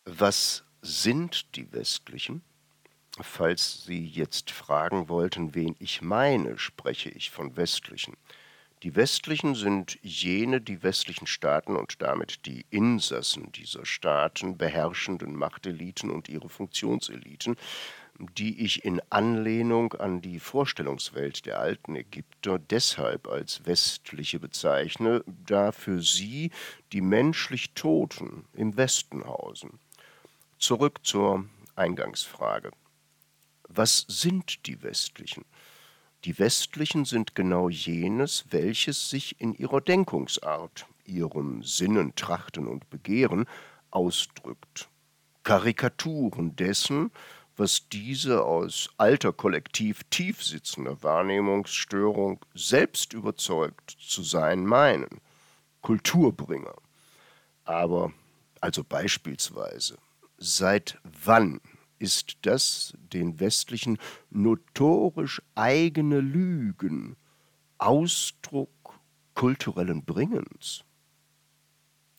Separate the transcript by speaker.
Speaker 1: Was sind die Westlichen? Falls Sie jetzt fragen wollten, wen ich meine, spreche ich von Westlichen. Die Westlichen sind jene die westlichen Staaten und damit die Insassen dieser Staaten beherrschenden Machteliten und ihre Funktionseliten, die ich in Anlehnung an die Vorstellungswelt der alten Ägypter deshalb als Westliche bezeichne, da für sie die menschlich Toten im Westen hausen. Zurück zur Eingangsfrage. Was sind die Westlichen? Die Westlichen sind genau jenes, welches sich in ihrer Denkungsart, ihrem Sinnen, Trachten und Begehren ausdrückt. Karikaturen dessen, was diese aus alter kollektiv tief sitzender Wahrnehmungsstörung selbst überzeugt zu sein meinen. Kulturbringer. Aber, also beispielsweise, seit wann ist das den Westlichen notorisch eigene Lügen Ausdruck kulturellen Bringens?